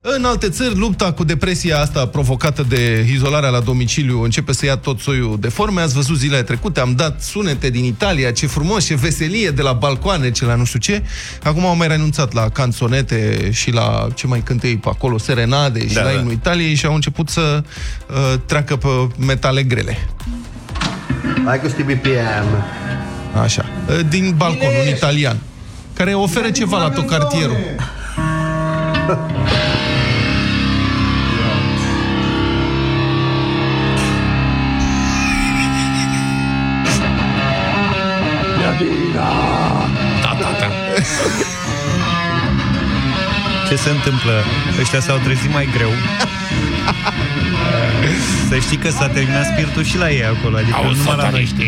În alte țări, lupta cu depresia asta provocată de izolarea la domiciliu începe să ia tot soiul de forme. Ați văzut zilele trecute, am dat sunete din Italia, ce frumos, ce veselie de la balcoane, ce la nu știu ce. Acum au mai renunțat la canțonete și la ce mai cântă ei pe acolo, serenade și la imnul Italiei și au început să treacă pe metale grele. Hai cu BPM. Așa, din balcon, un italian, care oferă ceva la tot cartierul. Ce se întâmplă? Ăștia s-au trezit mai greu. Să știi că s-a terminat spiritul și la ei acolo. Adică nu numai la noi.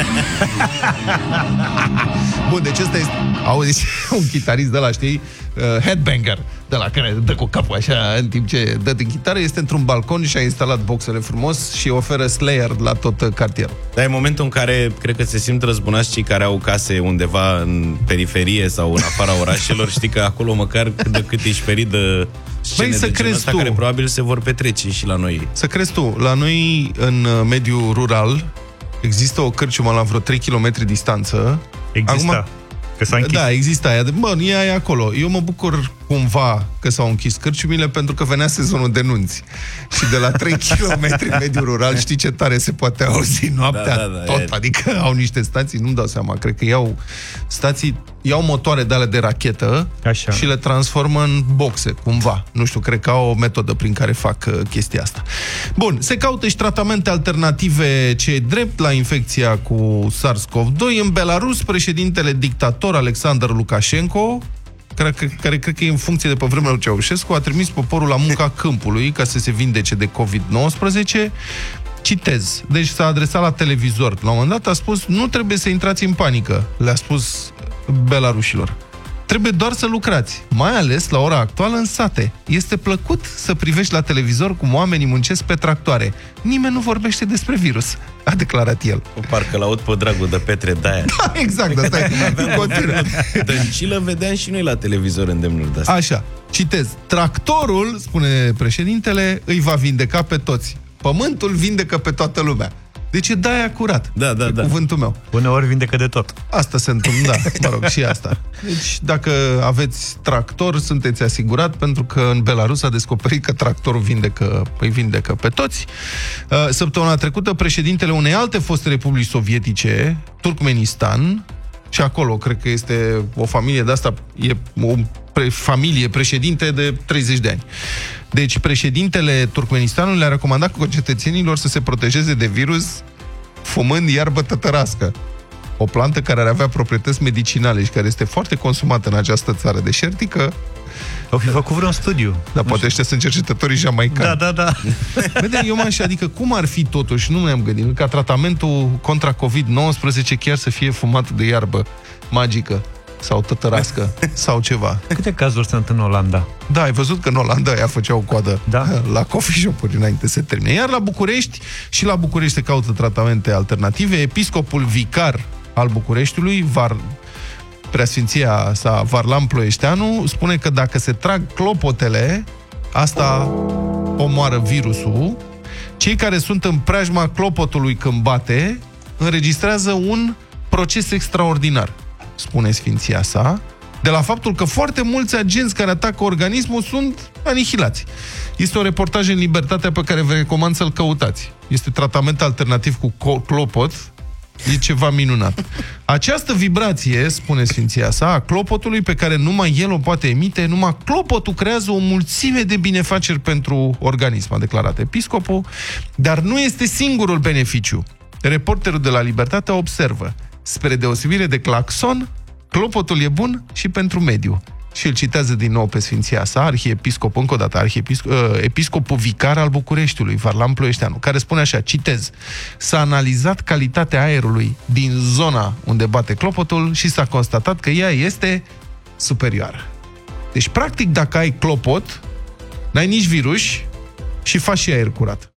Bun, deci ăsta este, auzi, un chitarist de la, știi, headbanger, de la care dă cu capul așa în timp ce dă din chitară, este într-un balcon și a instalat boxele frumos și oferă Slayer la tot cartierul. Dar e momentul în care cred că se simt răzbunați cei care au case undeva în periferie sau în afara orașelor. Știi că acolo măcar cât de cât ești ferit de scene de genul ăsta care probabil se vor petrece și la noi. Să crezi tu, la noi în mediul rural există o cărciumă la vreo 3 km distanță. Există. Acum, că s-a închis. Da, există aia. Bă, ea e acolo. Eu mă bucur cumva că s-au închis cărciumile pentru că venea sezonul de nunți. Și de la 3 km mediul rural, știi ce tare se poate auzi noaptea tot. Adică au niște stații, nu-mi dau seama, cred că iau motoare de alea de rachetă. Așa. Și le transformă în boxe, cumva. Nu știu, cred că au o metodă prin care fac chestia asta. Bun, se caută și tratamente alternative ce drept la infecția cu SARS-CoV-2. În Belarus, președintele dictator Alexander Lukashenko, care cred că e în funcție de pe vremea lui Ceaușescu, a trimis poporul la munca câmpului ca să se vindece de COVID-19. Citez. Deci s-a adresat la televizor. La un moment dat a spus: nu trebuie să intrați în panică, le-a spus belarușilor. Trebuie doar să lucrați, mai ales la ora actuală în sate. Este plăcut să privești la televizor cum oamenii muncesc pe tractoare. Nimeni nu vorbește despre virus, a declarat el. Parcă l-aud pe dragul de Petre Daia. Da, exact, asta e. Dăncilă vedeam și noi la televizor îndemnuri de-astea. Așa, citez. Tractorul, spune președintele, îi va vindeca pe toți. Pământul vindecă pe toată lumea. Deci e Daia curat. Da. Cuvântul meu. Uneori vindecă de tot. Asta se întâmplă, da, mă rog, și asta. Deci, dacă aveți tractor, sunteți asigurat, pentru că în Belarus a descoperit că tractorul îi vindecă pe toți. Săptămâna trecută, președintele unei alte foste republici sovietice, Turkmenistan, și acolo, cred că este o familie de asta, e o familie președinte de 30 de ani. Deci, președintele Turkmenistanului le-a recomandat concetățenilor să se protejeze de virus fumând iarbă tătărască. O plantă care ar avea proprietăți medicinale și care este foarte consumată în această țară deșertică. Au fi făcut vreun studiu. Dar poate ăștia sunt cercetătorii jamaicani. Da. Vede, eu adică cum ar fi totuși, nu ne-am gândit, ca tratamentul contra COVID-19 chiar să fie fumat de iarbă magică sau tătărască sau ceva. Câte cazuri sunt în Olanda? Da, ai văzut că în Olanda ea făceau coadă la coffee shop-uri înainte să termine. Iar la București, și la București se caută tratamente alternative. Episcopul vicar al Bucureștiului, Preasfinția sa Varlam Ploieșteanu, spune că dacă se trag clopotele, asta omoară virusul. Cei care sunt în preajma clopotului când bate, înregistrează un proces extraordinar, spune sfinția sa, de la faptul că foarte mulți agenți care atacă organismul sunt anihilați. Este un reportaj în Libertatea pe care vă recomand să-l căutați. Este tratament alternativ cu clopot. E ceva minunat. Această vibrație, spune sfinția sa, a clopotului, pe care numai el o poate emite, numai clopotul creează o mulțime de binefaceri pentru organism, a declarat episcopul, dar nu este singurul beneficiu. Reporterul de la Libertatea observă: spre deosebire de claxon, clopotul e bun și pentru mediu. Și îl citează din nou pe sfinția sa, arhiepiscop, încă o dată, episcopul vicar al Bucureștiului, Varlam Ploieșteanu, care spune așa, citez: s-a analizat calitatea aerului din zona unde bate clopotul și s-a constatat că ea este superioară. Deci, practic, dacă ai clopot, n-ai nici virus și faci și aer curat.